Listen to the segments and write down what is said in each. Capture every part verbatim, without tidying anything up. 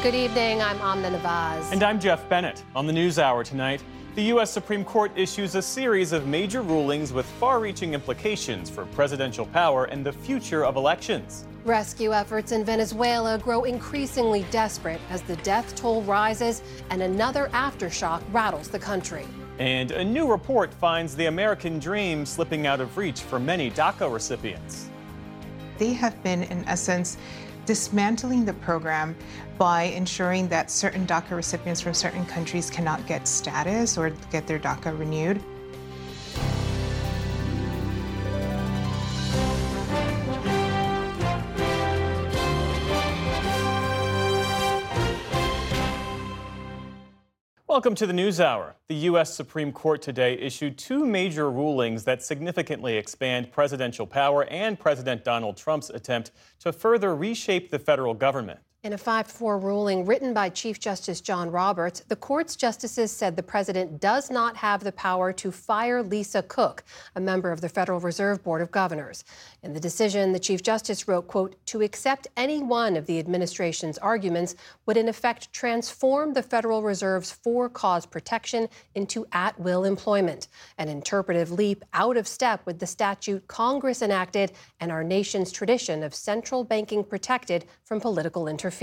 Good evening. I'm Amna Nawaz. And I'm Jeff Bennett. On the NewsHour tonight, the U S Supreme Court issues a series of major rulings with far-reaching implications for presidential power and the future of elections. Rescue efforts in Venezuela grow increasingly desperate as the death toll rises and another aftershock rattles the country. And a new report finds the American dream slipping out of reach for many DACA recipients. They have been, in essence, dismantling the program by ensuring that certain DACA recipients from certain countries cannot get status or get their DACA renewed. Welcome to the NewsHour. The U S Supreme Court today issued two major rulings that significantly expand presidential power and President Donald Trump's attempt to further reshape the federal government. In a five four ruling written by Chief Justice John Roberts, the court's justices said the president does not have the power to fire Lisa Cook, a member of the Federal Reserve Board of Governors. In the decision, the Chief Justice wrote, quote, "To accept any one of the administration's arguments would in effect transform the Federal Reserve's for-cause protection into at-will employment, an interpretive leap out of step with the statute Congress enacted and our nation's tradition of central banking protected from political interference."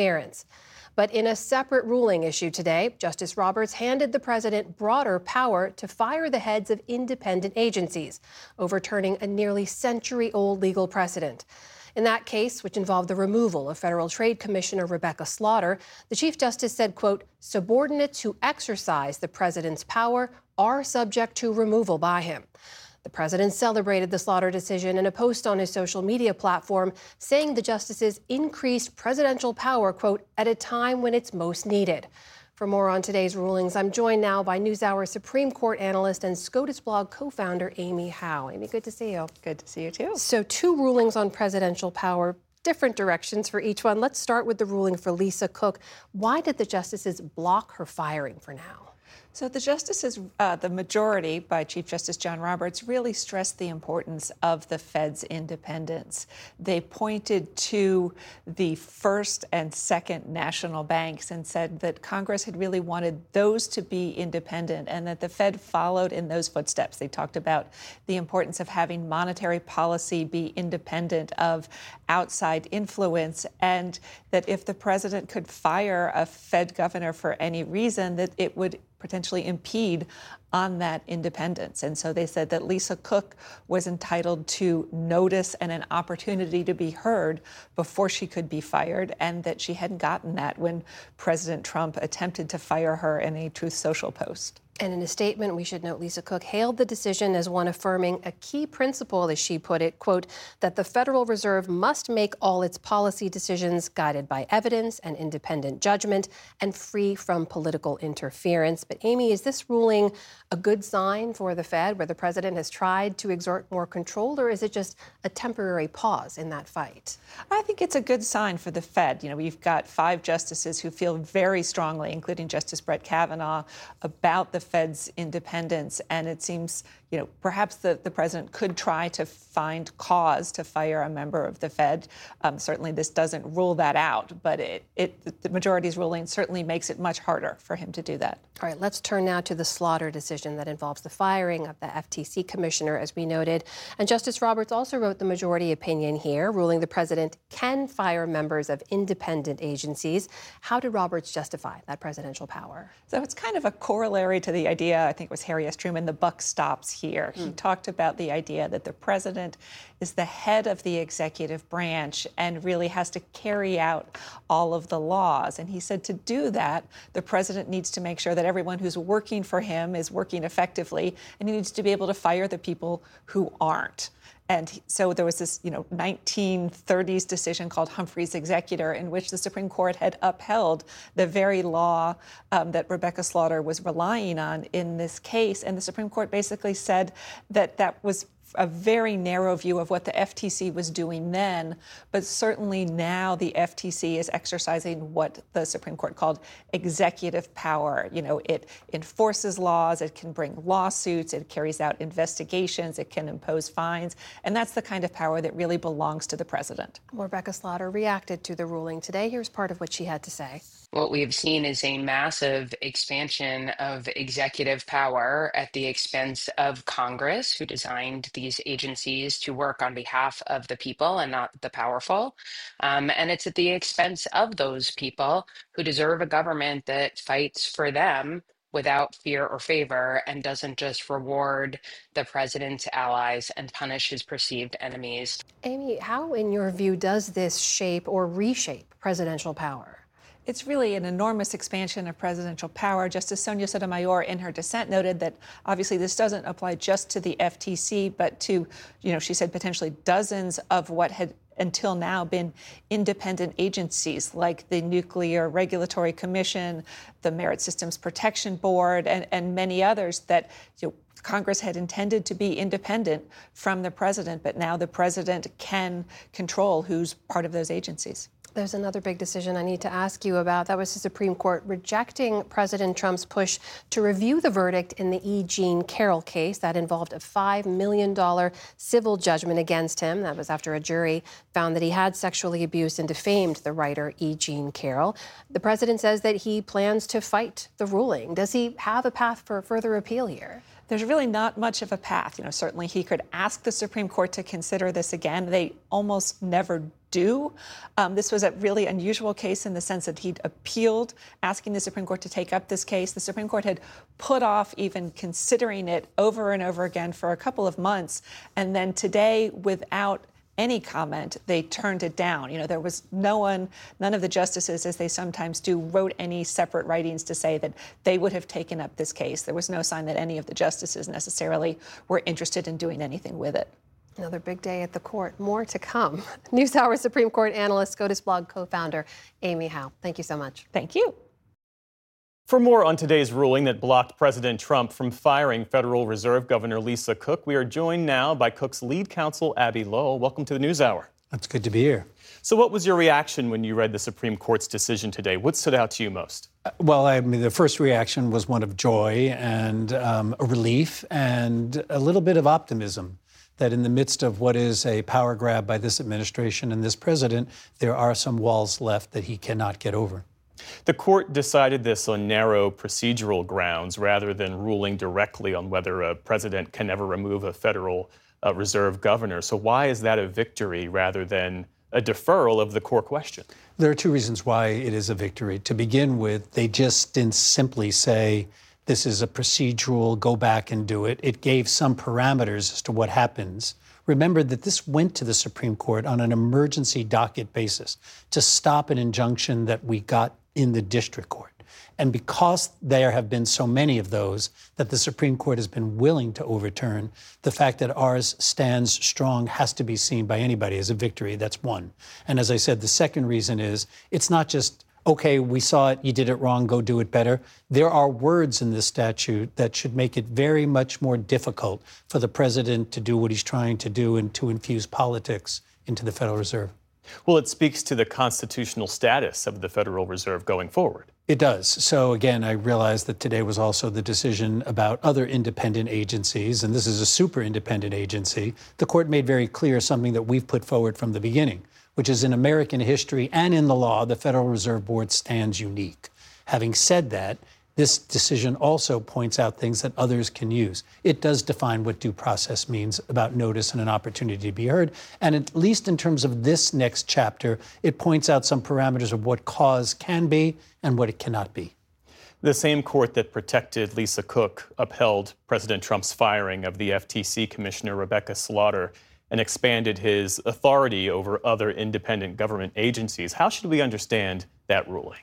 But in a separate ruling issued today, Justice Roberts handed the president broader power to fire the heads of independent agencies, overturning a nearly century-old legal precedent. In that case, which involved the removal of Federal Trade Commissioner Rebecca Slaughter, the Chief Justice said, quote, "Subordinates who exercise the president's power are subject to removal by him." The president celebrated the Slaughter decision in a post on his social media platform, saying the justices increased presidential power, quote, "at a time when it's most needed." For more on today's rulings, I'm joined now by NewsHour Supreme Court analyst and SCOTUS blog co-founder Amy Howe. Amy, good to see you. Good to see you, too. So two rulings on presidential power, different directions for each one. Let's start with the ruling for Lisa Cook. Why did the justices block her firing for now? So the justices, uh, the majority by Chief Justice John Roberts, really stressed the importance of the Fed's independence. They pointed to the first and second national banks and said that Congress had really wanted those to be independent and that the Fed followed in those footsteps. They talked about the importance of having monetary policy be independent of outside influence, and that if the president could fire a Fed governor for any reason, that it would potentially impede on that independence. And so they said that Lisa Cook was entitled to notice and an opportunity to be heard before she could be fired, and that she hadn't gotten that when President Trump attempted to fire her in a Truth Social post. And in a statement, we should note Lisa Cook hailed the decision as one affirming a key principle, as she put it, quote, that the Federal Reserve must make all its policy decisions guided by evidence and independent judgment and free from political interference. But Amy, is this ruling a good sign for the Fed, where the president has tried to exert more control, or is it just a temporary pause in that fight? I think it's a good sign for the Fed. You know, we've got five justices who feel very strongly, including Justice Brett Kavanaugh, about the Fed's independence, and it seems, you know, perhaps the, the president could try to find cause to fire a member of the Fed. Um, certainly this doesn't rule that out, but it, it the majority's ruling certainly makes it much harder for him to do that. All right, let's turn now to the Slaughter decision that involves the firing of the F T C commissioner, as we noted. And Justice Roberts also wrote the majority opinion here, ruling the president can fire members of independent agencies. How did Roberts justify that presidential power? So it's kind of a corollary to the idea, I think it was Harry S. Truman, the buck stops here. Mm. He talked about the idea that the president is the head of the executive branch and really has to carry out all of the laws. And he said to do that, the president needs to make sure that everyone who's working for him is working effectively, and he needs to be able to fire the people who aren't. And so there was this, you know, nineteen thirties decision called Humphrey's Executor, in which the Supreme Court had upheld the very law um, that Rebecca Slaughter was relying on in this case. And the Supreme Court basically said that that was a very narrow view of what the F T C was doing then, but certainly now the F T C is exercising what the Supreme Court called executive power. You know, it enforces laws, it can bring lawsuits, it carries out investigations, it can impose fines, and that's the kind of power that really belongs to the president. Rebecca Slaughter reacted to the ruling today. Here's part of what she had to say. What we have seen is a massive expansion of executive power at the expense of Congress, who designed these agencies to work on behalf of the people and not the powerful. Um, and it's at the expense of those people who deserve a government that fights for them without fear or favor and doesn't just reward the president's allies and punish his perceived enemies. Amy, how, in your view, does this shape or reshape presidential power? It's really an enormous expansion of presidential power. Justice Sonia Sotomayor, in her dissent, noted that obviously this doesn't apply just to the F T C, but to, you know, she said potentially dozens of what had until now been independent agencies like the Nuclear Regulatory Commission, the Merit Systems Protection Board, and, and many others that, you know, Congress had intended to be independent from the president, but now the president can control who's part of those agencies. There's another big decision I need to ask you about. That was the Supreme Court rejecting President Trump's push to review the verdict in the E. Jean Carroll case that involved a five million dollars civil judgment against him. That was after a jury found that he had sexually abused and defamed the writer E. Jean Carroll. The president says that he plans to fight the ruling. Does he have a path for further appeal here? There's really not much of a path. You know, certainly he could ask the Supreme Court to consider this again. They almost never do. Um, this was a really unusual case in the sense that he'd appealed, asking the Supreme Court to take up this case. The Supreme Court had put off even considering it over and over again for a couple of months. And then today, without any comment, they turned it down. You know, there was no one, none of the justices, as they sometimes do, wrote any separate writings to say that they would have taken up this case. There was no sign that any of the justices necessarily were interested in doing anything with it. Another big day at the court. More to come. NewsHour Supreme Court analyst, SCOTUS Blog co-founder Amy Howe. Thank you so much. Thank you. For more on today's ruling that blocked President Trump from firing Federal Reserve Governor Lisa Cook, we are joined now by Cook's lead counsel, Abbe Lowell. Welcome to the NewsHour. It's good to be here. So what was your reaction when you read the Supreme Court's decision today? What stood out to you most? Uh, well, I mean, the first reaction was one of joy and um, a relief and a little bit of optimism that in the midst of what is a power grab by this administration and this president, there are some walls left that he cannot get over. The court decided this on narrow procedural grounds rather than ruling directly on whether a president can ever remove a Federal uh, Reserve governor. So why is that a victory rather than a deferral of the core question? There are two reasons why it is a victory. To begin with, they just didn't simply say, this is a procedural, go back and do it. It gave some parameters as to what happens. Remember that this went to the Supreme Court on an emergency docket basis to stop an injunction that we got in the district court. And because there have been so many of those that the Supreme Court has been willing to overturn, the fact that ours stands strong has to be seen by anybody as a victory. That's one. And as I said, the second reason is it's not just, okay, we saw it, you did it wrong, go do it better. There are words in this statute that should make it very much more difficult for the president to do what he's trying to do and to infuse politics into the Federal Reserve. Well, it speaks to the constitutional status of the Federal Reserve going forward. It does. So again, I realize that today was also the decision about other independent agencies, and this is a super independent agency. The court made very clear something that we've put forward from the beginning, which is in American history and in the law, the Federal Reserve Board stands unique. Having said that, this decision also points out things that others can use. It does define what due process means about notice and an opportunity to be heard. And at least in terms of this next chapter, it points out some parameters of what cause can be and what it cannot be. The same court that protected Lisa Cook upheld President Trump's firing of the F T C Commissioner Rebecca Slaughter and expanded his authority over other independent government agencies. How should we understand that ruling?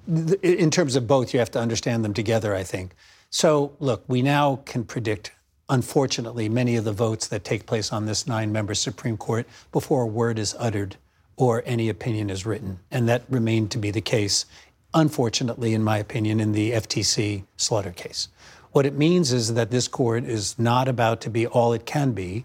In terms of both, you have to understand them together, I think. So, look, we now can predict, unfortunately, many of the votes that take place on this nine-member Supreme Court before a word is uttered or any opinion is written. And that remained to be the case, unfortunately, in my opinion, in the F T C Slaughter case. What it means is that this court is not about to be all it can be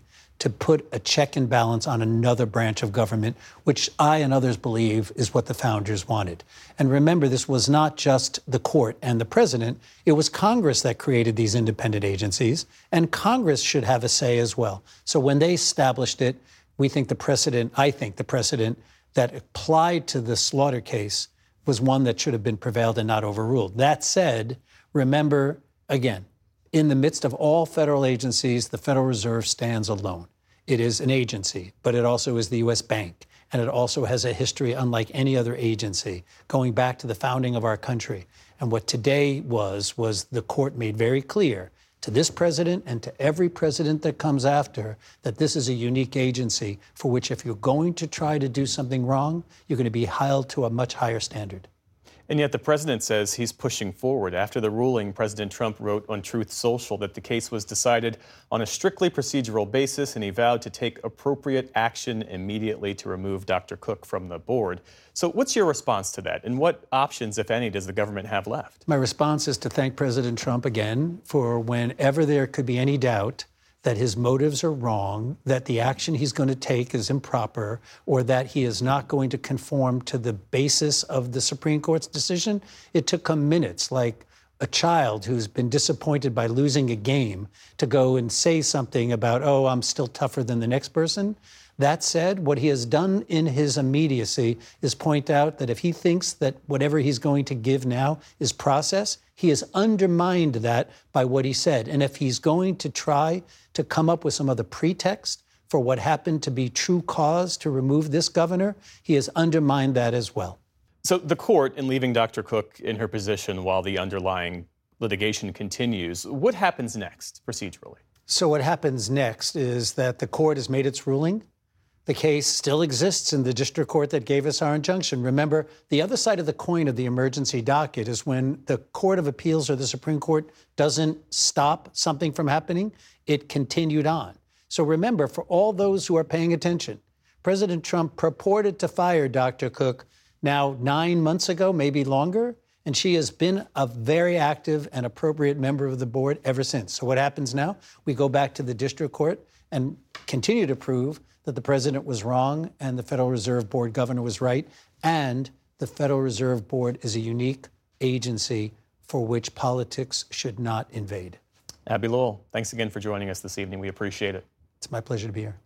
to put a check and balance on another branch of government, which I and others believe is what the founders wanted. And remember, this was not just the court and the president. It was Congress that created these independent agencies, and Congress should have a say as well. So when they established it, we think the precedent, I think the precedent that applied to the Slaughter case was one that should have been prevailed and not overruled. That said, remember, again, in the midst of all federal agencies, the Federal Reserve stands alone. It is an agency, but it also is the U S Bank, and it also has a history unlike any other agency, going back to the founding of our country. And what today was, was the court made very clear to this president and to every president that comes after that this is a unique agency for which if you're going to try to do something wrong, you're going to be held to a much higher standard. And yet the president says he's pushing forward. After the ruling, President Trump wrote on Truth Social that the case was decided on a strictly procedural basis, and he vowed to take appropriate action immediately to remove Doctor Cook from the board. So what's your response to that? And what options, if any, does the government have left? My response is to thank President Trump again for whenever there could be any doubt that his motives are wrong, that the action he's going to take is improper, or that he is not going to conform to the basis of the Supreme Court's decision. It took him minutes, like a child who's been disappointed by losing a game, to go and say something about, oh, I'm still tougher than the next person. That said, what he has done in his immediacy is point out that if he thinks that whatever he's going to give now is process, he has undermined that by what he said. And if he's going to try to come up with some other pretext for what happened to be true cause to remove this governor, he has undermined that as well. So the court, in leaving Doctor Cook in her position while the underlying litigation continues, what happens next procedurally? So what happens next is that the court has made its ruling. The case still exists in the district court that gave us our injunction. Remember, the other side of the coin of the emergency docket is when the Court of Appeals or the Supreme Court doesn't stop something from happening, it continued on. So remember, for all those who are paying attention, President Trump purported to fire Doctor Cook now nine months ago, maybe longer, and she has been a very active and appropriate member of the board ever since. So what happens now? We go back to the district court and continue to prove that the president was wrong and the Federal Reserve Board governor was right, and the Federal Reserve Board is a unique agency for which politics should not invade. Abbe Lowell, thanks again for joining us this evening. We appreciate it. It's my pleasure to be here.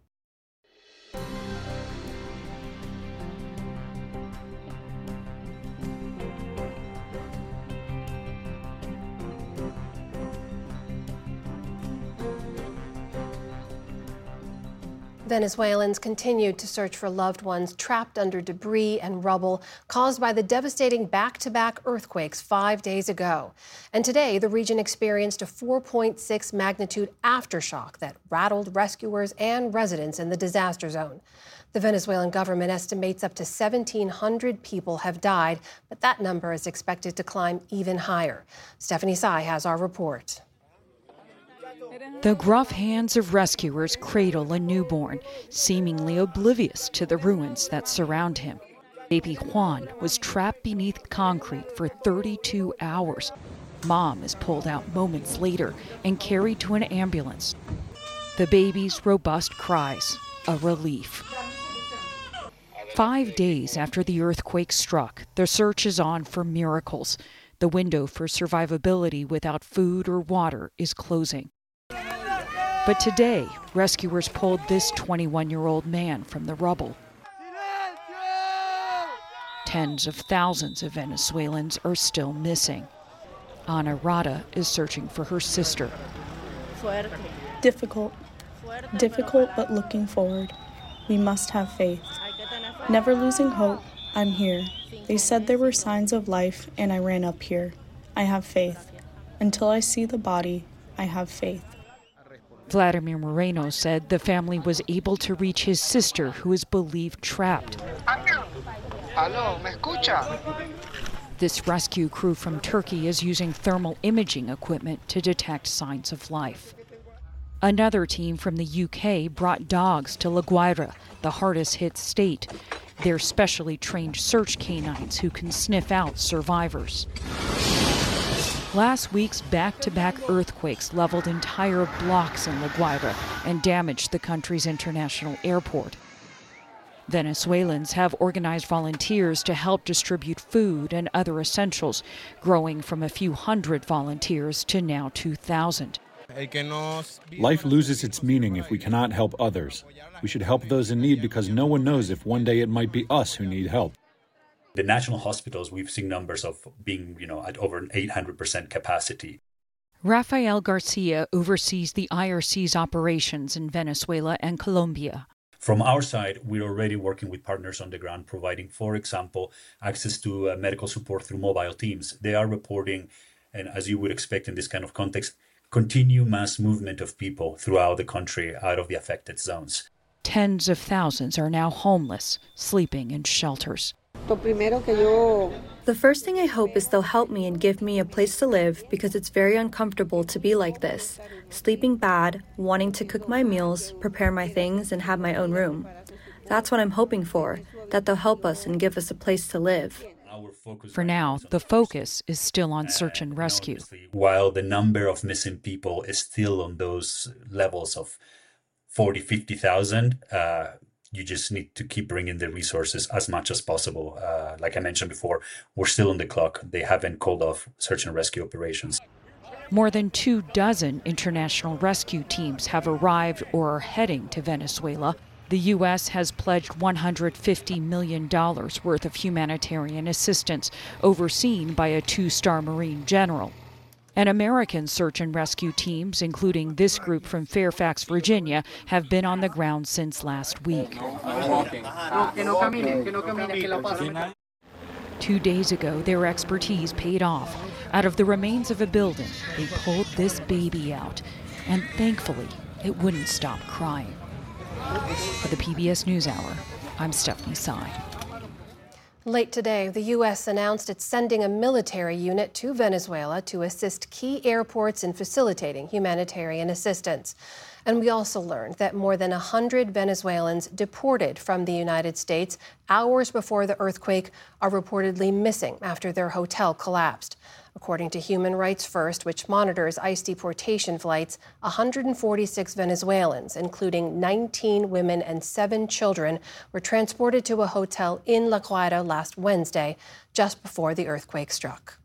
Venezuelans continued to search for loved ones trapped under debris and rubble caused by the devastating back-to-back earthquakes five days ago. And today, the region experienced a four point six magnitude aftershock that rattled rescuers and residents in the disaster zone. The Venezuelan government estimates up to seventeen hundred people have died, but that number is expected to climb even higher. Stephanie Tsai has our report. The gruff hands of rescuers cradle a newborn, seemingly oblivious to the ruins that surround him. Baby Juan was trapped beneath concrete for thirty-two hours. Mom is pulled out moments later and carried to an ambulance. The baby's robust cries, a relief. Five days after the earthquake struck, the search is on for miracles. The window for survivability without food or water is closing. But today, rescuers pulled this twenty-one-year-old man from the rubble. Tens of thousands of Venezuelans are still missing. Ana Rada is searching for her sister. Difficult. Difficult, but looking forward. We must have faith. Never losing hope, I'm here. They said there were signs of life, and I ran up here. I have faith. Until I see the body, I have faith. Vladimir Moreno said the family was able to reach his sister, who is believed trapped. Hello, ¿me escucha? This rescue crew from Turkey is using thermal imaging equipment to detect signs of life. Another team from the U K brought dogs to La Guaira, the hardest hit state. They're specially trained search canines who can sniff out survivors. Last week's back-to-back earthquakes leveled entire blocks in La Guaira and damaged the country's international airport. Venezuelans have organized volunteers to help distribute food and other essentials, growing from a few hundred volunteers to now two thousand. Life loses its meaning if we cannot help others. We should help those in need because no one knows if one day it might be us who need help. The national hospitals, we've seen numbers of being, you know, at over eight hundred percent capacity. Rafael Garcia oversees the I R C's operations in Venezuela and Colombia. From our side, we're already working with partners on the ground, providing, for example, access to uh, medical support through mobile teams. They are reporting, and as you would expect in this kind of context, continue mass movement of people throughout the country out of the affected zones. Tens of thousands are now homeless, sleeping in shelters. The first thing I hope is they'll help me and give me a place to live because it's very uncomfortable to be like this, sleeping bad, wanting to cook my meals, prepare my things, and have my own room. That's what I'm hoping for, that they'll help us and give us a place to live. For now, the focus is still on search and rescue. While the number of missing people is still on those levels of forty, fifty thousand, uh, you just need to keep bringing the resources as much as possible. Uh, like I mentioned before, we're still on the clock. They haven't called off search and rescue operations. More than two dozen international rescue teams have arrived or are heading to Venezuela. The U S has pledged one hundred fifty million dollars worth of humanitarian assistance, overseen by a two-star Marine general. And American search and rescue teams, including this group from Fairfax, Virginia, have been on the ground since last week. Two days ago, their expertise paid off. Out of the remains of a building, they pulled this baby out. And thankfully, it wouldn't stop crying. For the P B S NewsHour, I'm Stephanie Sy. Late today, the U S announced it's sending a military unit to Venezuela to assist key airports in facilitating humanitarian assistance. And we also learned that more than one hundred Venezuelans deported from the United States hours before the earthquake are reportedly missing after their hotel collapsed. According to Human Rights First, which monitors ICE deportation flights, one hundred forty-six Venezuelans, including nineteen women and seven children, were transported to a hotel in La Guaira last Wednesday, just before the earthquake struck.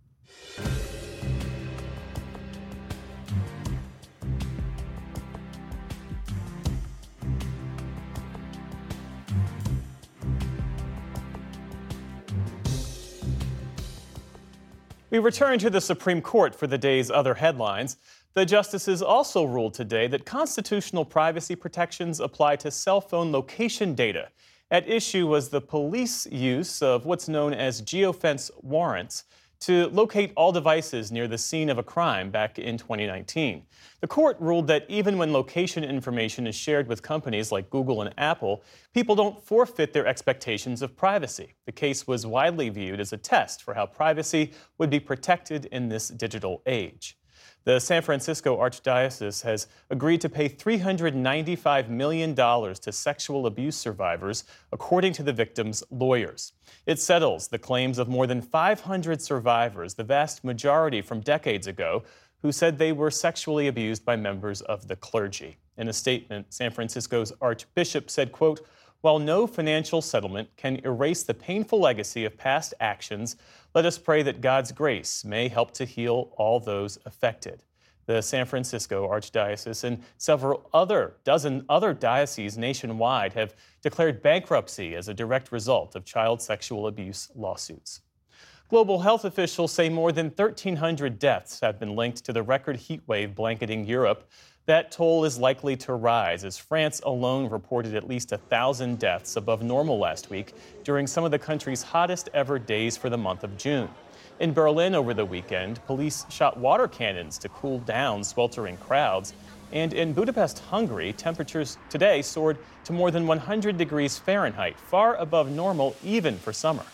We return to the Supreme Court for the day's other headlines. The justices also ruled today that constitutional privacy protections apply to cell phone location data. At issue was the police use of what's known as geofence warrants to locate all devices near the scene of a crime back in twenty nineteen. The court ruled that even when location information is shared with companies like Google and Apple, people don't forfeit their expectations of privacy. The case was widely viewed as a test for how privacy would be protected in this digital age. The San Francisco Archdiocese has agreed to pay three hundred ninety-five million dollars to sexual abuse survivors, according to the victims' lawyers. It settles the claims of more than five hundred survivors, the vast majority from decades ago, who said they were sexually abused by members of the clergy. In a statement, San Francisco's Archbishop said, quote, "While no financial settlement can erase the painful legacy of past actions, let us pray that God's grace may help to heal all those affected." The San Francisco Archdiocese and several other dozen other dioceses nationwide have declared bankruptcy as a direct result of child sexual abuse lawsuits. Global health officials say more than thirteen hundred deaths have been linked to the record heat wave blanketing Europe. That toll is likely to rise as France alone reported at least one thousand deaths above normal last week during some of the country's hottest ever days for the month of June. In Berlin over the weekend, police shot water cannons to cool down sweltering crowds. And in Budapest, Hungary, temperatures today soared to more than one hundred degrees Fahrenheit, far above normal even for summer.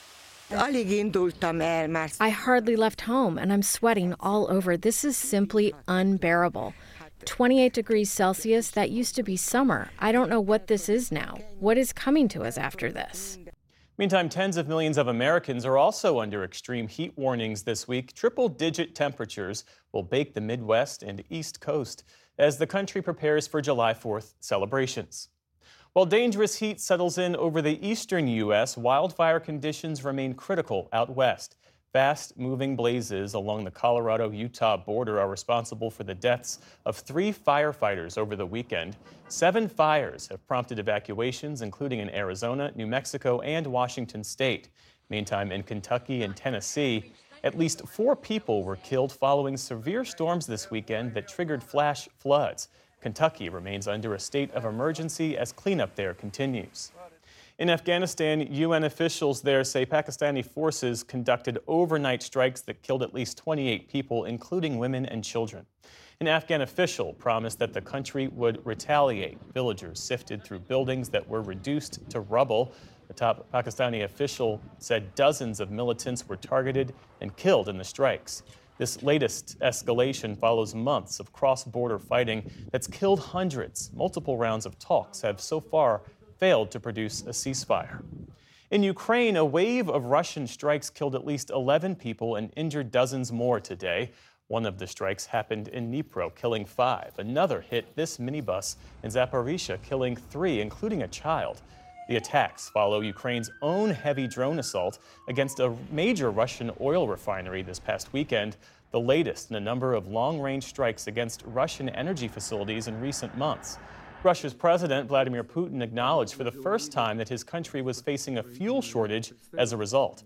I hardly left home and I'm sweating all over. This is simply unbearable. twenty-eight degrees Celsius, that used to be summer. I don't know what this is now. What is coming to us after this? Meantime, tens of millions of Americans are also under extreme heat warnings this week. Triple-digit temperatures will bake the Midwest and East Coast as the country prepares for July fourth celebrations. While dangerous heat settles in over the eastern U S, wildfire conditions remain critical out west. Fast-moving blazes along the Colorado-Utah border are responsible for the deaths of three firefighters over the weekend. Seven fires have prompted evacuations, including in Arizona, New Mexico, and Washington state. Meantime, in Kentucky and Tennessee, at least four people were killed following severe storms this weekend that triggered flash floods. Kentucky remains under a state of emergency as cleanup there continues. In Afghanistan, U N officials there say Pakistani forces conducted overnight strikes that killed at least twenty-eight people, including women and children. An Afghan official promised that the country would retaliate. Villagers sifted through buildings that were reduced to rubble. The top Pakistani official said dozens of militants were targeted and killed in the strikes. This latest escalation follows months of cross-border fighting that's killed hundreds. Multiple rounds of talks have so far failed to produce a ceasefire. In Ukraine, a wave of Russian strikes killed at least eleven people and injured dozens more today. One of the strikes happened in Dnipro, killing five. Another hit this minibus in Zaporizhzhia, killing three, including a child. The attacks follow Ukraine's own heavy drone assault against a major Russian oil refinery this past weekend, the latest in a number of long-range strikes against Russian energy facilities in recent months. Russia's President Vladimir Putin acknowledged for the first time that his country was facing a fuel shortage as a result.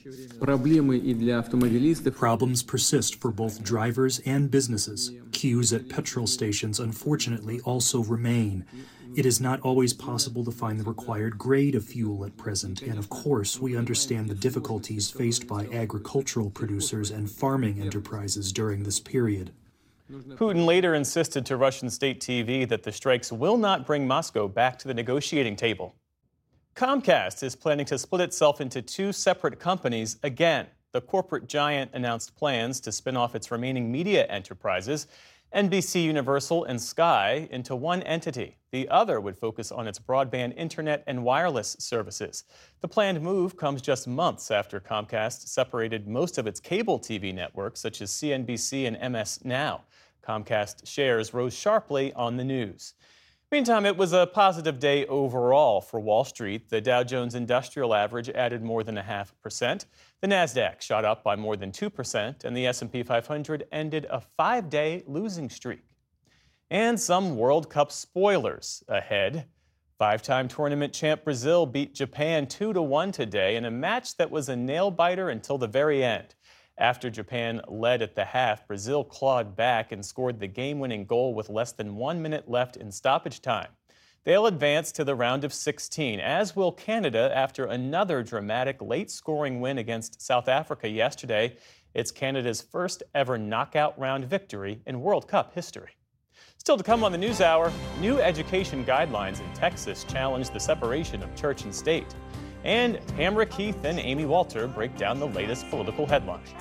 Problems persist for both drivers and businesses. Queues at petrol stations, unfortunately, also remain. It is not always possible to find the required grade of fuel at present, and of course, we understand the difficulties faced by agricultural producers and farming enterprises during this period. Putin later insisted to Russian state T V that the strikes will not bring Moscow back to the negotiating table. Comcast is planning to split itself into two separate companies again. The corporate giant announced plans to spin off its remaining media enterprises, N B C Universal and Sky, into one entity. The other would focus on its broadband internet and wireless services. The planned move comes just months after Comcast separated most of its cable T V networks, such as C N B C and M S Now. Comcast shares rose sharply on the news. Meantime, it was a positive day overall for Wall Street. The Dow Jones Industrial Average added more than a half percent. The Nasdaq shot up by more than two percent, and the S and P five hundred ended a five-day losing streak. And some World Cup spoilers ahead. Five-time tournament champ Brazil beat Japan two to one today in a match that was a nail-biter until the very end. After Japan led at the half, Brazil clawed back and scored the game-winning goal with less than one minute left in stoppage time. They'll advance to the round of sixteen, as will Canada after another dramatic late-scoring win against South Africa yesterday. It's Canada's first ever knockout round victory in World Cup history. Still to come on the NewsHour, new education guidelines in Texas challenge the separation of church and state. And Tamara Keith and Amy Walter break down the latest political headlines.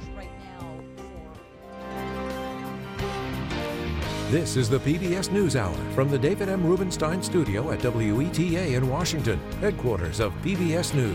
This is the P B S NewsHour from the David M. Rubenstein studio at W E T A in Washington, headquarters of P B S News.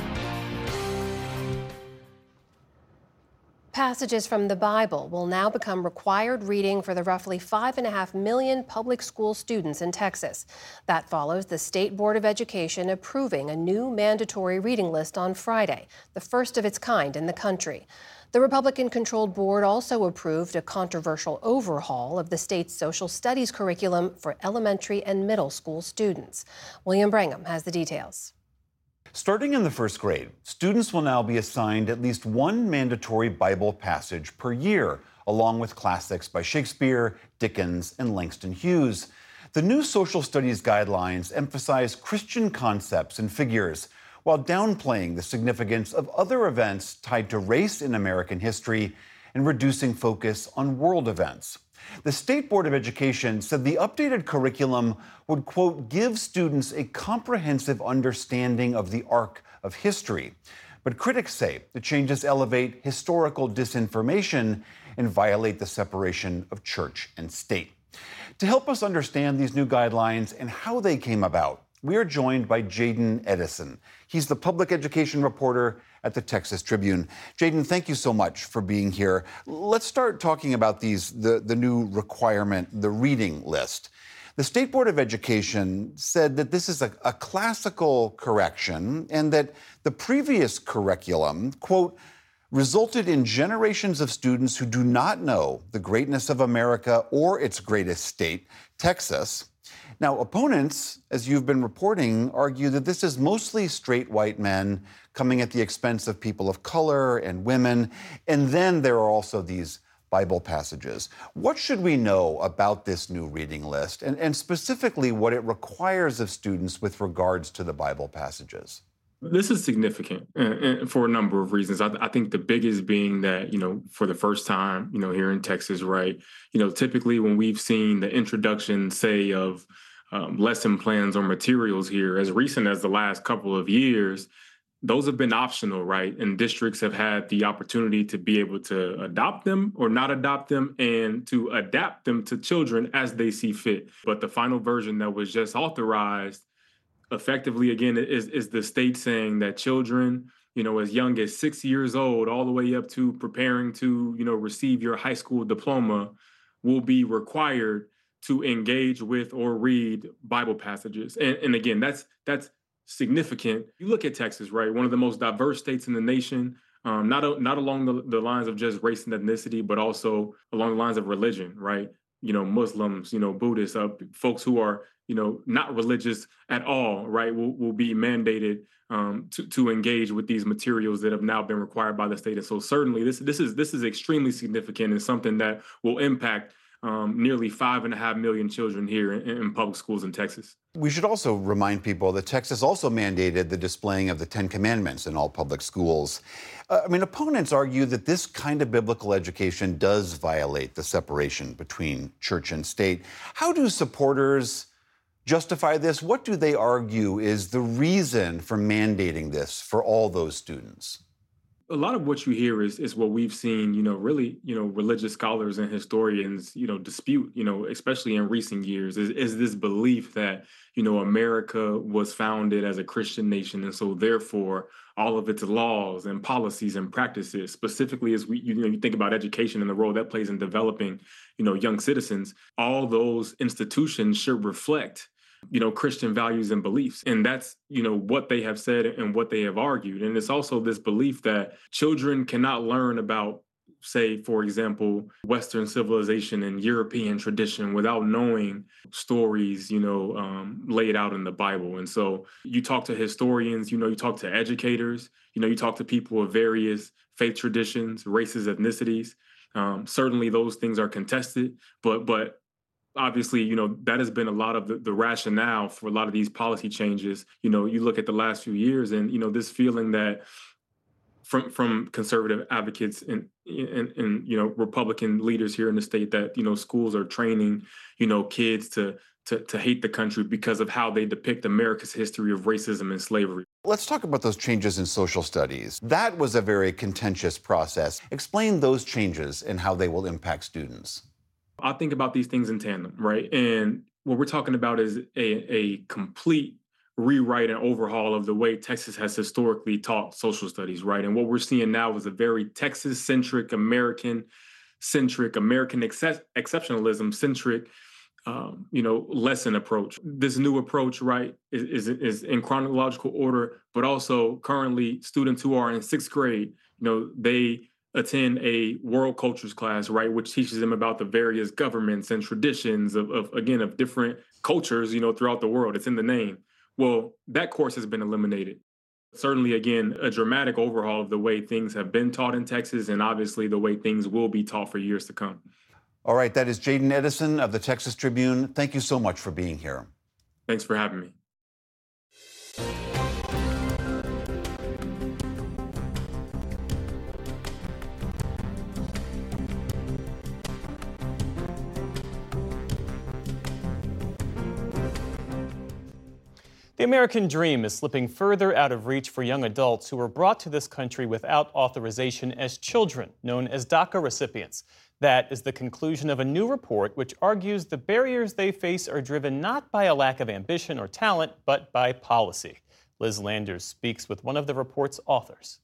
Passages from the Bible will now become required reading for the roughly five and a half million public school students in Texas. That follows the State Board of Education approving a new mandatory reading list on Friday, the first of its kind in the country. The Republican-controlled board also approved a controversial overhaul of the state's social studies curriculum for elementary and middle school students. William Brangham has the details. Starting in the first grade, students will now be assigned at least one mandatory Bible passage per year, along with classics by Shakespeare, Dickens, and Langston Hughes. The new social studies guidelines emphasize Christian concepts and figures, while downplaying the significance of other events tied to race in American history and reducing focus on world events. The State Board of Education said the updated curriculum would, quote, give students a comprehensive understanding of the arc of history. But critics say the changes elevate historical disinformation and violate the separation of church and state. To help us understand these new guidelines and how they came about, We are joined by Jayden Edison. He's the public education reporter at the Texas Tribune. Jayden, thank you so much for being here. Let's start talking about these the, the new requirement, the reading list. The State Board of Education said that this is a, a classical correction and that the previous curriculum, quote, resulted in generations of students who do not know the greatness of America or its greatest state, Texas. Now, opponents, as you've been reporting, argue that this is mostly straight white men coming at the expense of people of color and women. And then there are also these Bible passages. What should we know about this new reading list, and, and specifically what it requires of students with regards to the Bible passages? This is significant uh, for a number of reasons. I, I think the biggest being that, you know, for the first time, you know, here in Texas, right, you know, typically when we've seen the introduction, say, of um, lesson plans or materials here as recent as the last couple of years, those have been optional, right? And districts have had the opportunity to be able to adopt them or not adopt them and to adapt them to children as they see fit. But the final version that was just authorized effectively, again, is, is the state saying that children, you know, as young as six years old, all the way up to preparing to, you know, receive your high school diploma, will be required to engage with or read Bible passages. And, and again, that's that's significant. You look at Texas, right? One of the most diverse states in the nation, um, not, not along the, the lines of just race and ethnicity, but also along the lines of religion, right? You know, Muslims, you know, Buddhists, uh, folks who are, you know, not religious at all, right, will, will be mandated um, to, to engage with these materials that have now been required by the state. And so certainly this, this is this is extremely significant and something that will impact um, nearly five and a half million children here in, in public schools in Texas. We should also remind people that Texas also mandated the displaying of the Ten Commandments in all public schools. Uh, I mean, opponents argue that this kind of biblical education does violate the separation between church and state. How do supporters justify this? What do they argue is the reason for mandating this for all those students? A lot of what you hear is is what we've seen, you know, really, you know, religious scholars and historians, you know, dispute, you know, especially in recent years, is, is this belief that, you know, America was founded as a Christian nation. And so therefore, all of its laws and policies and practices, specifically as we, you know, you think about education and the role that plays in developing, you know, young citizens, all those institutions should reflect, you know, Christian values and beliefs. And that's, you know, what they have said and what they have argued. And it's also this belief that children cannot learn about, say, for example, Western civilization and European tradition without knowing stories, you know, um, laid out in the Bible. And so you talk to historians, you know, you talk to educators, you know, you talk to people of various faith traditions, races, ethnicities. Um, certainly those things are contested, but but obviously, you know, that has been a lot of the, the rationale for a lot of these policy changes. You know, you look at the last few years and, you know, this feeling that from from conservative advocates and, and, and, you know, Republican leaders here in the state that, you know, schools are training, you know, kids to, to, to hate the country because of how they depict America's history of racism and slavery. Let's talk about those changes in social studies. That was a very contentious process. Explain those changes and how they will impact students. I think about these things in tandem, right? And what we're talking about is a, a complete rewrite and overhaul of the way Texas has historically taught social studies, right? And what we're seeing now is a very Texas-centric, American-centric, American exce- exceptionalism-centric, um, you know, lesson approach. This new approach, right, is, is, is in chronological order, but also currently students who are in sixth grade, you know, they attend a world cultures class, right, which teaches them about the various governments and traditions of, of, again, of different cultures, you know, throughout the world. It's in the name. Well, that course has been eliminated. Certainly, again, a dramatic overhaul of the way things have been taught in Texas and obviously the way things will be taught for years to come. All right, that is Jayden Edison of the Texas Tribune. Thank you so much for being here. Thanks for having me. The American dream is slipping further out of reach for young adults who were brought to this country without authorization as children, known as DACA recipients. That is the conclusion of a new report which argues the barriers they face are driven not by a lack of ambition or talent, but by policy. Liz Landers speaks with one of the report's authors.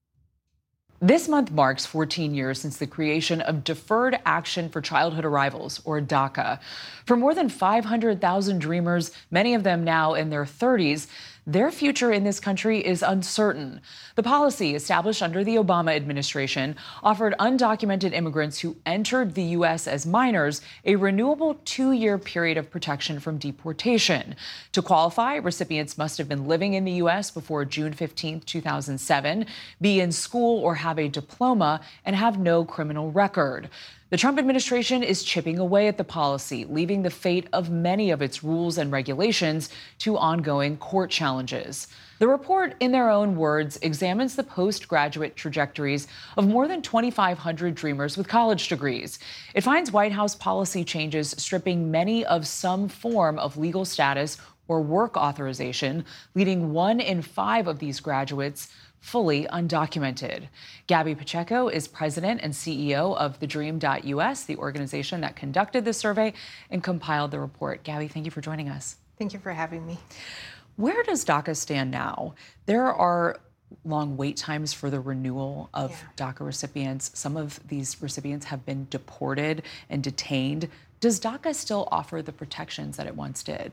This month marks fourteen years since the creation of Deferred Action for Childhood Arrivals, or DACA. For more than five hundred thousand Dreamers, many of them now in their thirties, their future in this country is uncertain. The policy established under the Obama administration offered undocumented immigrants who entered the U S as minors a renewable two-year period of protection from deportation. To qualify, recipients must have been living in the U S before June fifteenth, two thousand seven, be in school or have a diploma, and have no criminal record. The Trump administration is chipping away at the policy, leaving the fate of many of its rules and regulations to ongoing court challenges. The report, in their own words, examines the postgraduate trajectories of more than twenty-five hundred Dreamers with college degrees. It finds White House policy changes stripping many of some form of legal status or work authorization, leading one in five of these graduates fully undocumented. Gabby Pacheco is president and C E O of the Dream dot U S, the organization that conducted the survey and compiled the report. Gabby, thank you for joining us. Thank you for having me. Where does DACA stand now? There are long wait times for the renewal of yeah. DACA recipients. Some of these recipients have been deported and detained. Does DACA still offer the protections that it once did?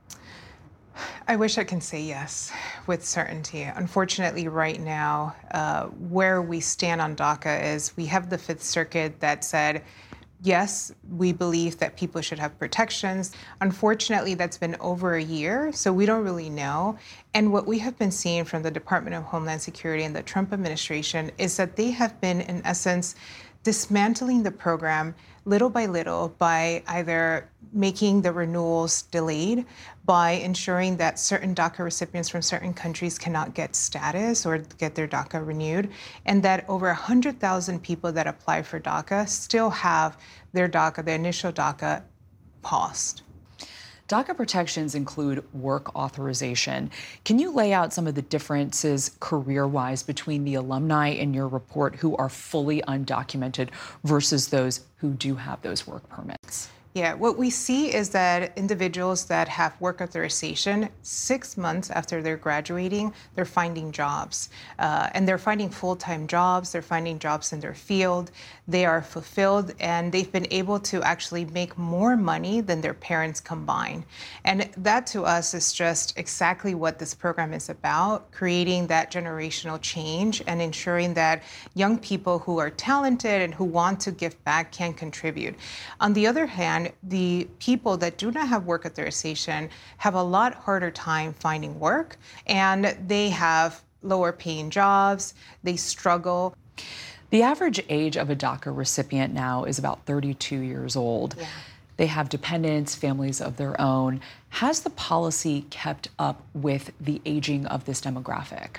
I wish I can say yes with certainty. Unfortunately, right now, uh, where we stand on DACA is we have the Fifth Circuit that said, yes, we believe that people should have protections. Unfortunately, that's been over a year, so we don't really know. And what we have been seeing from the Department of Homeland Security and the Trump administration is that they have been, in essence, dismantling the program little by little by either making the renewals delayed, by ensuring that certain DACA recipients from certain countries cannot get status or get their DACA renewed, and that over one hundred thousand people that apply for DACA still have their DACA, their initial DACA, paused. DACA protections include work authorization. Can you lay out some of the differences career-wise between the alumni in your report who are fully undocumented versus those who do have those work permits? Yeah, what we see is that individuals that have work authorization, six months after they're graduating, they're finding jobs. Uh, and they're finding full-time jobs, they're finding jobs in their field, they are fulfilled, and they've been able to actually make more money than their parents combined. And that to us is just exactly what this program is about, creating that generational change and ensuring that young people who are talented and who want to give back can contribute. On the other hand, the people that do not have work authorization have a lot harder time finding work, and they have lower paying jobs, they struggle. The average age of a DACA recipient now is about thirty-two years old. Yeah. They have dependents, families of their own. Has the policy kept up with the aging of this demographic?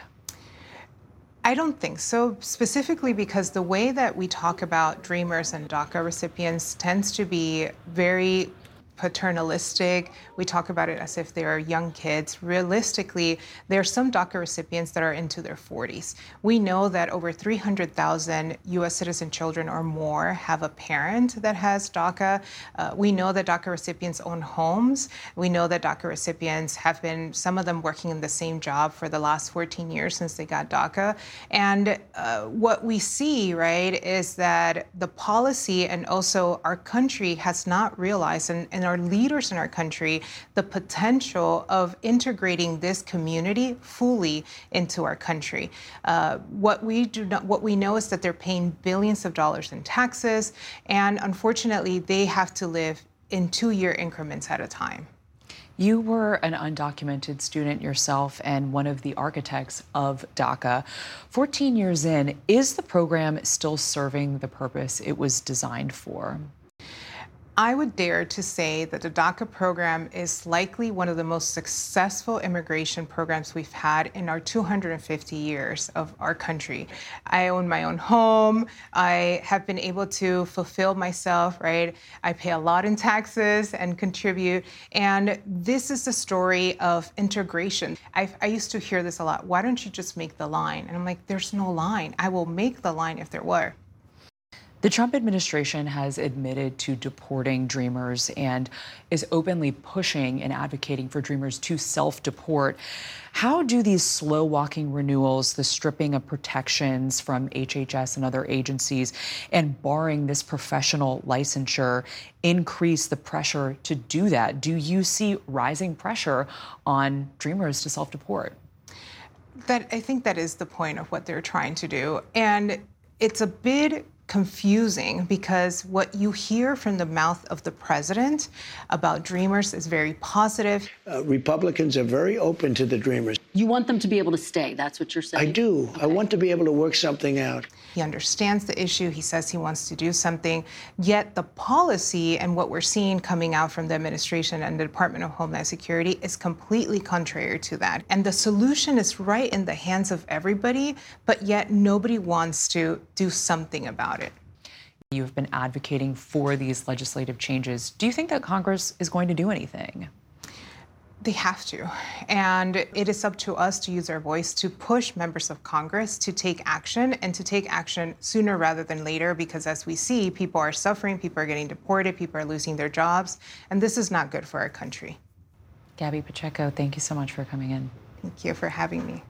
I don't think so, specifically because the way that we talk about Dreamers and DACA recipients tends to be very paternalistic. We talk about it as if they are young kids. Realistically, there are some DACA recipients that are into their forties. We know that over three hundred thousand U S citizen children or more have a parent that has DACA. Uh, we know that DACA recipients own homes. We know that DACA recipients have been, some of them working in the same job for the last fourteen years since they got DACA. And uh, what we see, right, is that the policy and also our country has not realized, and, and our leaders in our country, the potential of integrating this community fully into our country. Uh, what we do not, what we know is that they're paying billions of dollars in taxes, and unfortunately, they have to live in two-year increments at a time. You were an undocumented student yourself and one of the architects of DACA. fourteen years in, is the program still serving the purpose it was designed for? I would dare to say that the DACA program is likely one of the most successful immigration programs we've had in our two hundred fifty years of our country. I own my own home. I have been able to fulfill myself, right? I pay a lot in taxes and contribute. And this is the story of integration. I, I used to hear this a lot. Why don't you just make the line? And I'm like, there's no line. I will make the line if there were. The Trump administration has admitted to deporting Dreamers and is openly pushing and advocating for Dreamers to self-deport. How do these slow-walking renewals, the stripping of protections from H H S and other agencies, and barring this professional licensure increase the pressure to do that? Do you see rising pressure on Dreamers to self-deport? That I think that is the point of what they're trying to do. And it's a bit confusing because what you hear from the mouth of the president about Dreamers is very positive. Uh, Republicans are very open to the Dreamers. You want them to be able to stay, that's what you're saying? I do. Okay. I want to be able to work something out. He understands the issue. He says he wants to do something. Yet the policy and what we're seeing coming out from the administration and the Department of Homeland Security is completely contrary to that. And the solution is right in the hands of everybody, but yet nobody wants to do something about it. You've been advocating for these legislative changes. Do you think that Congress is going to do anything? They have to. And it is up to us to use our voice to push members of Congress to take action and to take action sooner rather than later, because as we see, people are suffering, people are getting deported, people are losing their jobs, and this is not good for our country. Gabby Pacheco, thank you so much for coming in. Thank you for having me.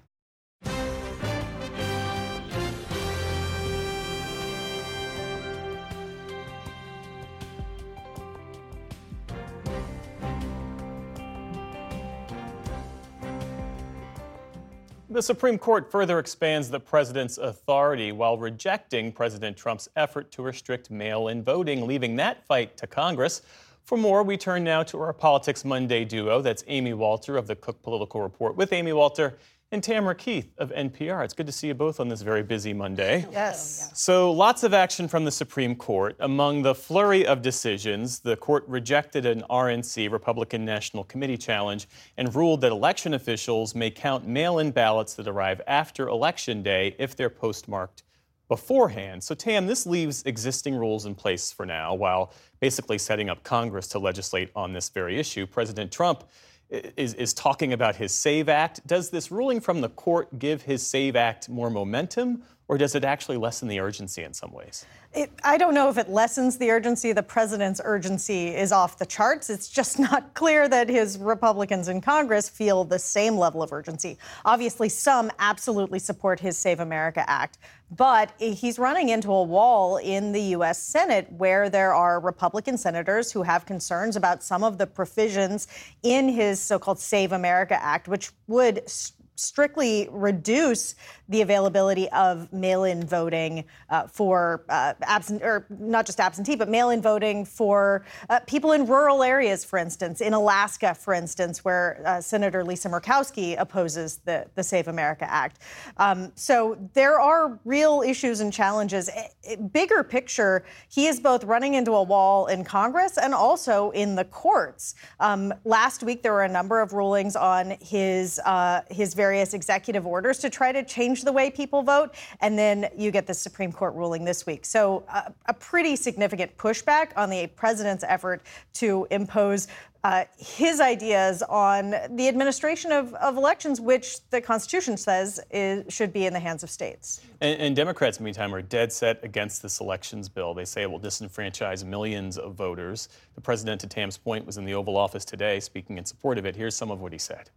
The Supreme Court further expands the president's authority while rejecting President Trump's effort to restrict mail-in voting, leaving that fight to Congress. For more, we turn now to our Politics Monday duo. That's Amy Walter of the Cook Political Report with Amy Walter and Tamara Keith of N P R. It's good to see you both on this very busy Monday. Yes. So lots of action from the Supreme Court. Among the flurry of decisions, the court rejected an R N C, Republican National Committee challenge, and ruled that election officials may count mail-in ballots that arrive after Election Day if they're postmarked beforehand. So, Tam, this leaves existing rules in place for now, while basically setting up Congress to legislate on this very issue. President Trump Is, is talking about his SAVE Act. Does this ruling from the court give his SAVE Act more momentum, or does it actually lessen the urgency in some ways? It, I don't know if it lessens the urgency. The president's urgency is off the charts. It's just not clear that his Republicans in Congress feel the same level of urgency. Obviously, some absolutely support his Save America Act, but he's running into a wall in the U S Senate where there are Republican senators who have concerns about some of the provisions in his so-called Save America Act, which would strictly reduce the availability of mail-in voting uh, for uh, absent, or not just absentee, but mail-in voting for uh, people in rural areas, for instance, in Alaska, for instance, where uh, Senator Lisa Murkowski opposes the, the Save America Act. Um, so there are real issues and challenges. Bigger picture, he is both running into a wall in Congress and also in the courts. Um, last week, there were a number of rulings on his uh, his various executive orders to try to change the way people vote. And then you get the Supreme Court ruling this week. So uh, a pretty significant pushback on the president's effort to impose uh, his ideas on the administration of, of elections, which the Constitution says is, should be in the hands of states. And, and Democrats, meantime, are dead set against this elections bill. They say it will disenfranchise millions of voters. The president, to Tam's point, was in the Oval Office today speaking in support of it. Here's some of what he said.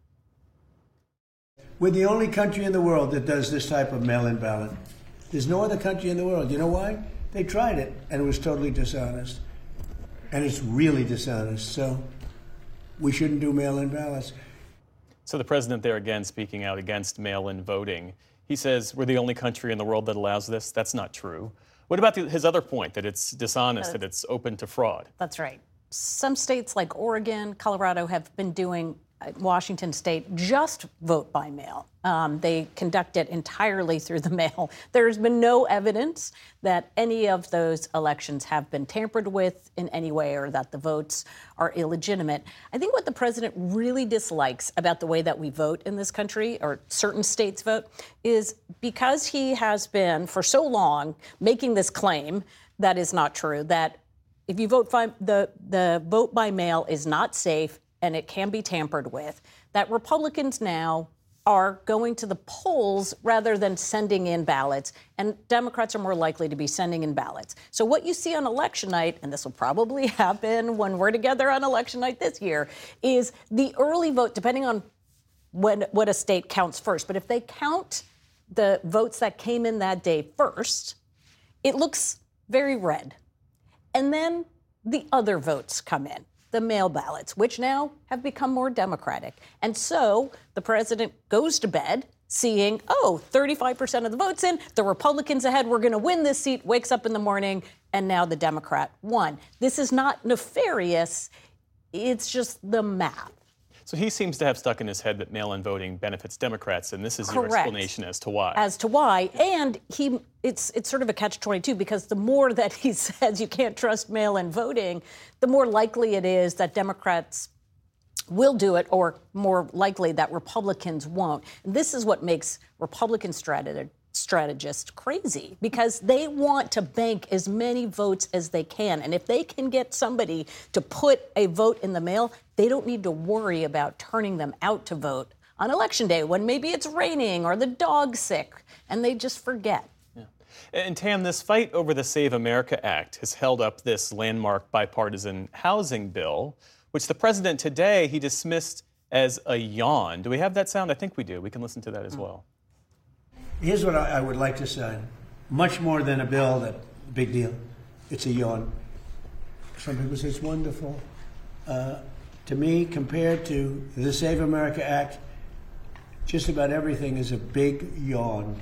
We're the only country in the world that does this type of mail-in ballot. There's no other country in the world. You know why? They tried it, and it was totally dishonest. And it's really dishonest. So we shouldn't do mail-in ballots. So the president there again speaking out against mail-in voting. He says we're the only country in the world that allows this. That's not true. What about the, his other point, that it's dishonest, uh, that it's open to fraud? That's right. Some states like Oregon, Colorado have been doing Washington State just vote by mail. Um, they conduct it entirely through the mail. There's been no evidence that any of those elections have been tampered with in any way or that the votes are illegitimate. I think what the president really dislikes about the way that we vote in this country, or certain states vote, is because he has been for so long making this claim that is not true, that if you vote by, the, the vote by mail is not safe and it can be tampered with, that Republicans now are going to the polls rather than sending in ballots, and Democrats are more likely to be sending in ballots. So what you see on election night, and this will probably happen when we're together on election night this year, is the early vote, depending on when what a state counts first. But if they count the votes that came in that day first, it looks very red. And then the other votes come in, the mail ballots, which now have become more Democratic. And so the president goes to bed seeing, oh, thirty-five percent of the votes in, the Republicans ahead, we're going to win this seat, wakes up in the morning, and now the Democrat won. This is not nefarious. It's just the math. So he seems to have stuck in his head that mail-in voting benefits Democrats, and this is your Correct. explanation as to why. As to why. And he it's it's sort of a catch twenty-two, because the more that he says you can't trust mail-in voting, the more likely it is that Democrats will do it, or more likely that Republicans won't. And this is what makes Republican strategy strategists crazy, because they want to bank as many votes as they can. And if they can get somebody to put a vote in the mail, they don't need to worry about turning them out to vote on election day when maybe it's raining or the dog's sick, and they just forget. Yeah. And Tam, this fight over the Save America Act has held up this landmark bipartisan housing bill, which the president today, he dismissed as a yawn. Do we have that sound? I think we do. We can listen to that as well. Here's what I, I would like to say. Much more than a bill, that big deal. It's a yawn. Some people say it's wonderful. Uh, to me, compared to the Save America Act, just about everything is a big yawn.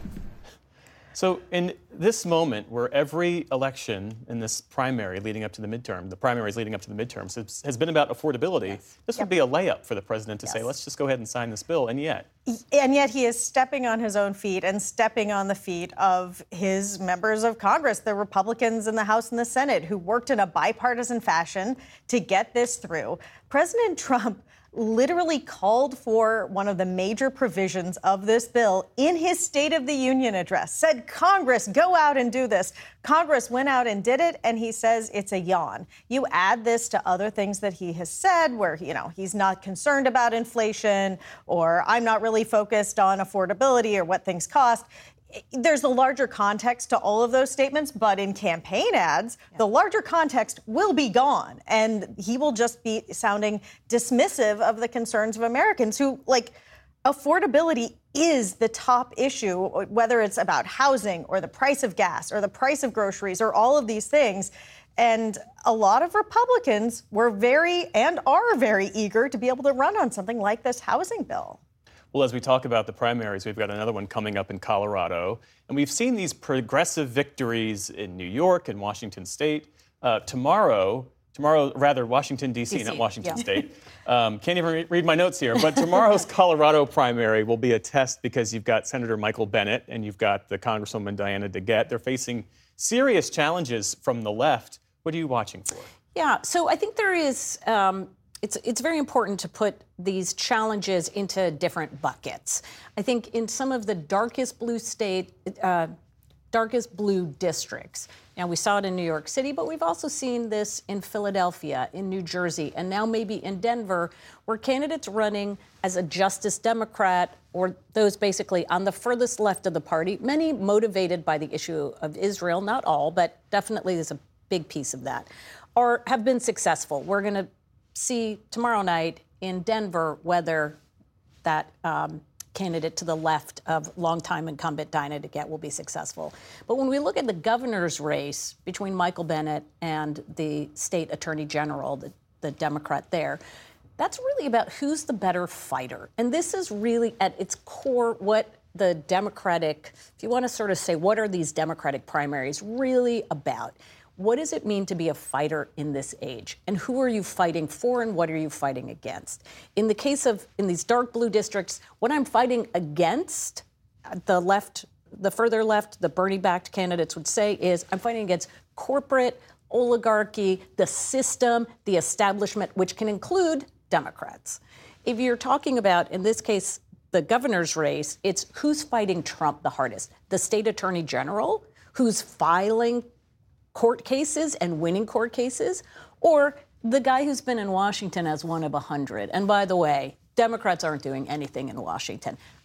So in this moment where every election in this primary leading up to the midterm, the primaries leading up to the midterms has, has been about affordability, yes. this yep. would be a layup for the president to yes. say, let's just go ahead and sign this bill. And yet... And yet he is stepping on his own feet and stepping on the feet of his members of Congress, the Republicans in the House and the Senate, who worked in a bipartisan fashion to get this through. President Trump literally called for one of the major provisions of this bill in his State of the Union address, said, Congress, go out and do this. Congress went out and did it, and he says it's a yawn. You add this to other things that he has said where, you know, he's not concerned about inflation, or I'm not really focused on affordability or what things cost. There's a larger context to all of those statements, but in campaign ads, yeah. the larger context will be gone, and he will just be sounding dismissive of the concerns of Americans who, like, affordability is the top issue, whether it's about housing or the price of gas or the price of groceries or all of these things. And a lot of Republicans were very and are very eager to be able to run on something like this housing bill. Well, as we talk about the primaries, we've got another one coming up in Colorado. And we've seen these progressive victories in New York and Washington State. Uh, tomorrow, tomorrow, rather, Washington, D C, D C not Washington yeah. State. Um, can't even re- read my notes here. But tomorrow's Colorado primary will be a test, because you've got Senator Michael Bennet and you've got the Congresswoman Diana DeGette. They're facing serious challenges from the left. What are you watching for? Yeah, so I think there is... Um, It's it's very important to put these challenges into different buckets. I think in some of the darkest blue state, uh, darkest blue districts. Now, we saw it in New York City, but we've also seen this in Philadelphia, in New Jersey, and now maybe in Denver, where candidates running as a Justice Democrat, or those basically on the furthest left of the party, many motivated by the issue of Israel, not all, but definitely there's a big piece of that, are have been successful. We're going to see tomorrow night in Denver whether that um, candidate to the left of longtime incumbent Diana DeGette will be successful. But when we look at the governor's race between Michael Bennet and the state attorney general, the, the Democrat there, that's really about who's the better fighter. And this is really at its core what the Democratic, if you want to sort of say, what are these Democratic primaries really about? What does it mean to be a fighter in this age? And who are you fighting for, and what are you fighting against? In the case of, in these dark blue districts, what I'm fighting against, the left, the further left, the Bernie-backed candidates would say, is I'm fighting against corporate oligarchy, the system, the establishment, which can include Democrats. If you're talking about, in this case, the governor's race, it's who's fighting Trump the hardest? The state attorney general, who's filing court cases and winning court cases, or the guy who's been in Washington as one of a hundred. And by the way, Democrats aren't doing anything in Washington.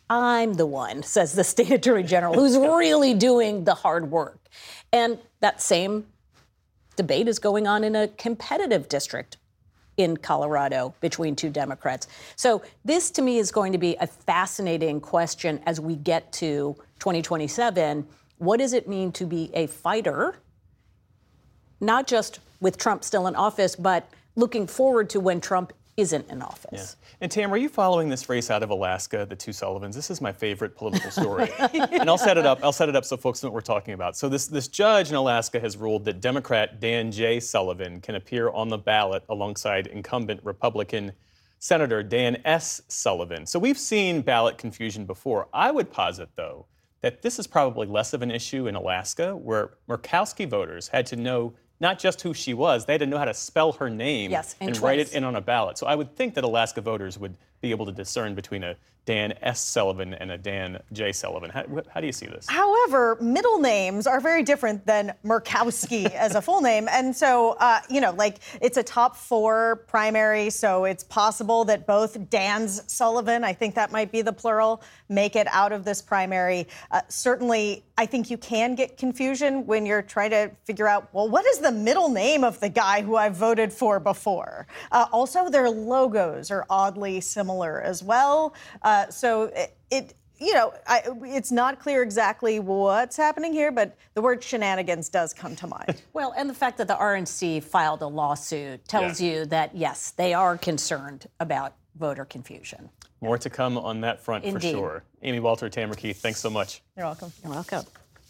I'm the one, says the state attorney general, who's really doing the hard work. And that same debate is going on in a competitive district in Colorado between two Democrats. So this, to me, is going to be a fascinating question as we get to twenty twenty-seven. What does it mean to be a fighter, not just with Trump still in office, but looking forward to when Trump isn't in office? Yeah. And Tam, are you following this race out of Alaska, the two Sullivans? This is my favorite political story. And I'll set it up. I'll set it up so folks know what we're talking about. So this, this judge in Alaska has ruled that Democrat Dan J. Sullivan can appear on the ballot alongside incumbent Republican Senator Dan S. Sullivan. So we've seen ballot confusion before. I would posit, though, that this is probably less of an issue in Alaska, where Murkowski voters had to know not just who she was, they had to know how to spell her name yes, and, and write it in on a ballot. So I would think that Alaska voters would be able to discern between a Dan S. Sullivan and a Dan J. Sullivan. How, how do you see this? However, middle names are very different than Murkowski as a full name. And so, uh, you know, like it's a top four primary, so it's possible that both Dan's Sullivan, I think that might be the plural, make it out of this primary. Uh, certainly, I think you can get confusion when you're trying to figure out, well, what is the middle name of the guy who I voted for before? Uh, also, their logos are oddly similar as well. Uh, so it, it you know, I, it's not clear exactly what's happening here, but the word shenanigans does come to mind. Well, and the fact that the R N C filed a lawsuit tells yeah. you that, yes, they are concerned about voter confusion. More to come on that front Indeed. for sure. Amy Walter, Tamara Keith, thanks so much. You're welcome. You're welcome.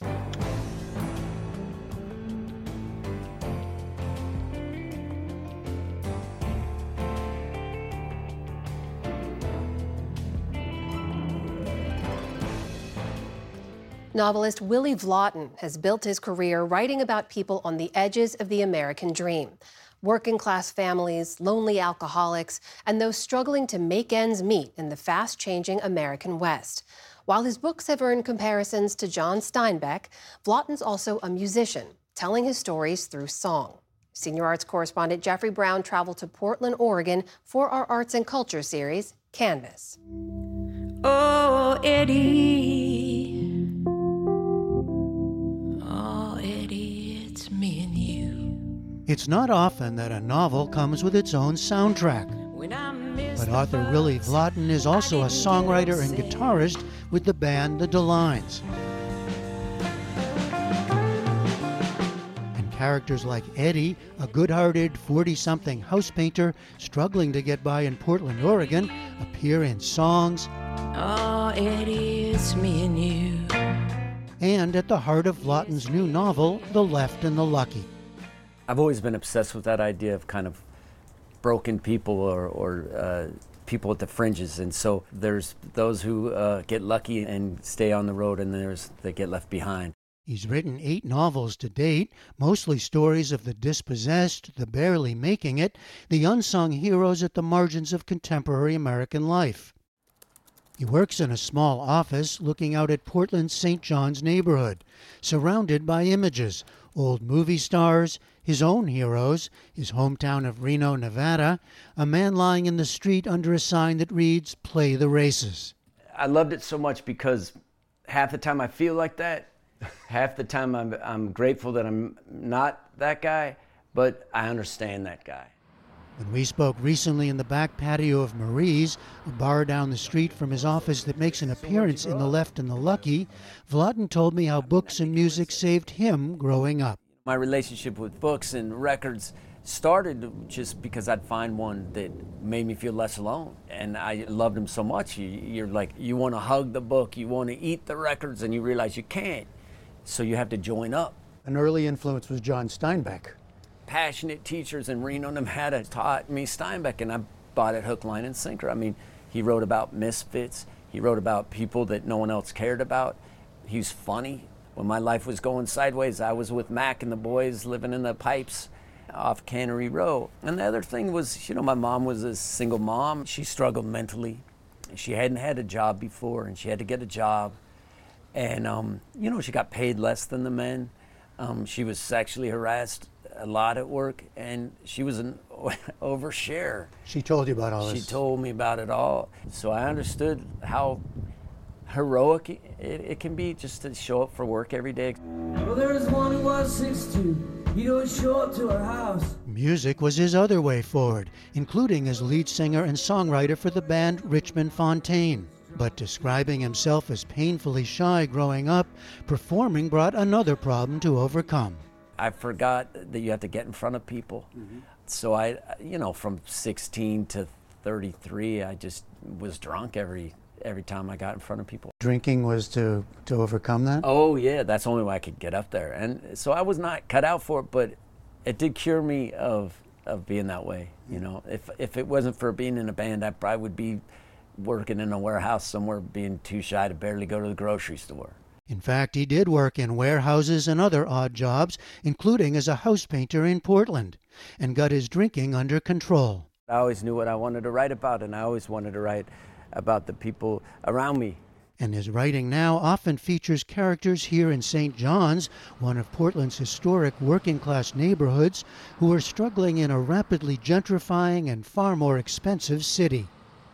Novelist Willy Vlautin has built his career writing about people on the edges of the American dream. Working-class families, lonely alcoholics, and those struggling to make ends meet in the fast-changing American West. While his books have earned comparisons to John Steinbeck, Vlautin's also a musician, telling his stories through song. Senior arts correspondent Jeffrey Brown traveled to Portland, Oregon for our Arts and Culture series, Canvas. Oh, Eddie. Oh, Eddie, it's me and you. It's not often that a novel comes with its own soundtrack. But author Willy Vlautin is also a songwriter and guitarist with the band The DeLines. And characters like Eddie, a good-hearted forty-something house painter struggling to get by in Portland, Oregon, appear in songs. Oh, Eddie, it's me and you. And at the heart of Vlautin's new novel, The Left and the Lucky. I've always been obsessed with that idea of kind of broken people or, or uh, people at the fringes. And so there's those who uh, get lucky and stay on the road, and there's that get left behind. He's written eight novels to date, mostly stories of the dispossessed, the barely making it, the unsung heroes at the margins of contemporary American life. He works in a small office looking out at Portland's Saint John's neighborhood, surrounded by images, old movie stars, his own heroes, his hometown of Reno, Nevada, a man lying in the street under a sign that reads, "Play the Races." I loved it so much because half the time I feel like that, half the time I'm, I'm grateful that I'm not that guy, but I understand that guy. When we spoke recently in the back patio of Marie's, a bar down the street from his office that makes an appearance in The Left and the Lucky, Vlautin told me how books and music saved him growing up. My relationship with books and records started just because I'd find one that made me feel less alone. And I loved them so much. You, you're like, you want to hug the book, you want to eat the records, and you realize you can't. So you have to join up. An early influence was John Steinbeck. Passionate teachers in Reno, Nevada taught me Steinbeck, and I bought it hook, line, and sinker. I mean, he wrote about misfits. He wrote about people that no one else cared about. He was funny. When my life was going sideways, I was with Mac and the boys living in the pipes off Cannery Row. And the other thing was, you know, my mom was a single mom. She struggled mentally. She hadn't had a job before, and she had to get a job. And, um, you know, she got paid less than the men. Um, she was sexually harassed a lot at work, and she was an overshare. She told you about all She this? She told me about it all. So I understood how heroic it, it can be just to show up for work every day. Well, there was one who was six two. He'd always show up to her house. Music was his other way forward, including as lead singer and songwriter for the band Richmond Fontaine. But describing himself as painfully shy growing up, performing brought another problem to overcome. I forgot that you have to get in front of people. Mm-hmm. So I, you know, from sixteen to thirty-three, I just was drunk every every time I got in front of people. Drinking was to, to overcome that? Oh yeah, that's the only way I could get up there. And so I was not cut out for it, but it did cure me of of being that way. You know, if if it wasn't for being in a band, I probably would be working in a warehouse somewhere, being too shy to barely go to the grocery store. In fact, he did work in warehouses and other odd jobs, including as a house painter in Portland, and got his drinking under control. I always knew what I wanted to write about, and I always wanted to write about the people around me. And his writing now often features characters here in Saint John's, one of Portland's historic working-class neighborhoods, who are struggling in a rapidly gentrifying and far more expensive city.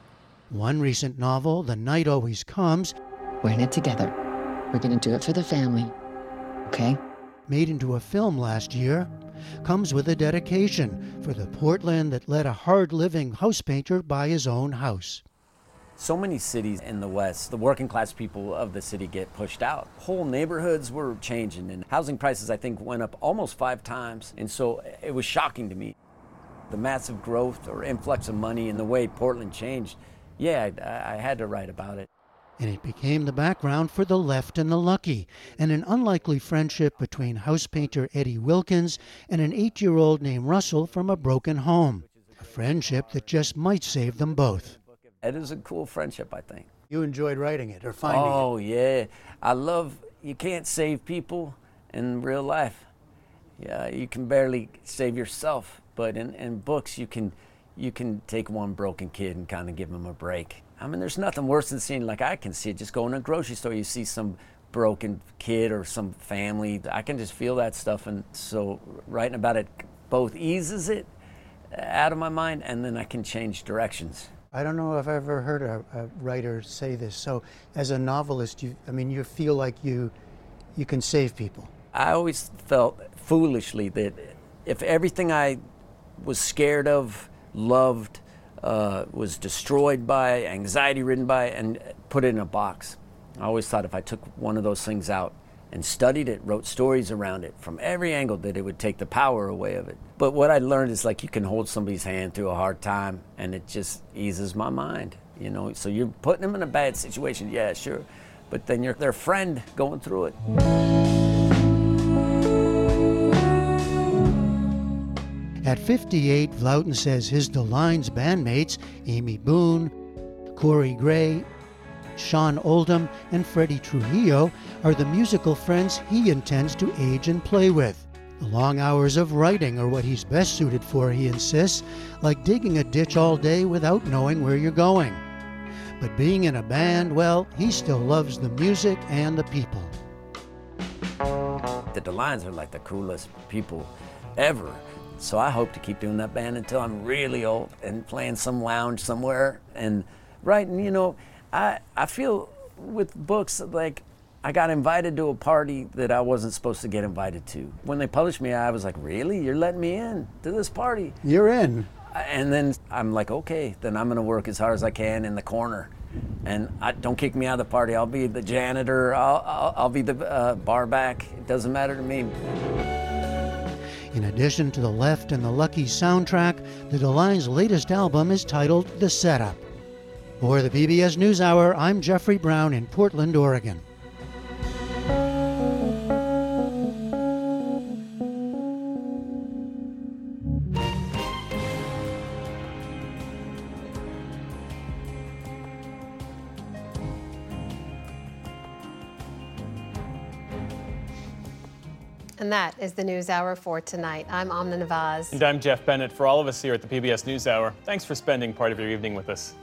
One recent novel, The Night Always Comes, we're in it together. We're going to do it for the family, okay? Made into a film last year, comes with a dedication for the Portland that let a hard-living house painter buy his own house. So many cities in the West, the working class people of the city get pushed out. Whole neighborhoods were changing, and housing prices, I think, went up almost five times. And so it was shocking to me. The massive growth or influx of money and the way Portland changed, yeah, I, I had to write about it. And it became the background for The Left and the Lucky, and an unlikely friendship between house painter Eddie Wilkins and an eight-year-old named Russell from a broken home. A friendship that just might save them both. It is a cool friendship, I think. You enjoyed writing it or finding oh, it? Oh, yeah. I love, you can't save people in real life. Yeah, you can barely save yourself, but in, in books you can you can take one broken kid and kind of give him a break. I mean, there's nothing worse than seeing, like I can see it, just going to a grocery store, you see some broken kid or some family. I can just feel that stuff, and so writing about it both eases it out of my mind, and then I can change directions. I don't know if I've ever heard a, a writer say this. So as a novelist, you, I mean, you feel like you, you can save people. I always felt foolishly that if everything I was scared of, loved, uh, was destroyed by, anxiety-ridden by, and put it in a box. I always thought if I took one of those things out and studied it, wrote stories around it from every angle, that it would take the power away of it. But what I learned is, like, you can hold somebody's hand through a hard time and it just eases my mind, you know? So you're putting them in a bad situation, yeah, sure, but then you're their friend going through it. At fifty-eight, Vlouten says his The Lines bandmates, Amy Boone, Corey Gray, Sean Oldham, and Freddie Trujillo, are the musical friends he intends to age and play with. The long hours of writing are what he's best suited for, he insists, like digging a ditch all day without knowing where you're going. But being in a band, well, he still loves the music and the people. The DeLines are like the coolest people ever. So I hope to keep doing that band until I'm really old and playing some lounge somewhere and writing, you know, I, I feel with books like I got invited to a party that I wasn't supposed to get invited to. When they published me, I was like, really? You're letting me in to this party? You're in. And then I'm like, okay, then I'm gonna work as hard as I can in the corner. And I, don't kick me out of the party. I'll be the janitor, I'll, I'll, I'll be the uh, bar back. It doesn't matter to me. In addition to The Left and the Lucky soundtrack, the DeLines' latest album is titled The Setup. For the P B S NewsHour, I'm Jeffrey Brown in Portland, Oregon. And that is the NewsHour for tonight. I'm Amna Nawaz. And I'm Jeff Bennett. For all of us here at the P B S NewsHour, thanks for spending part of your evening with us.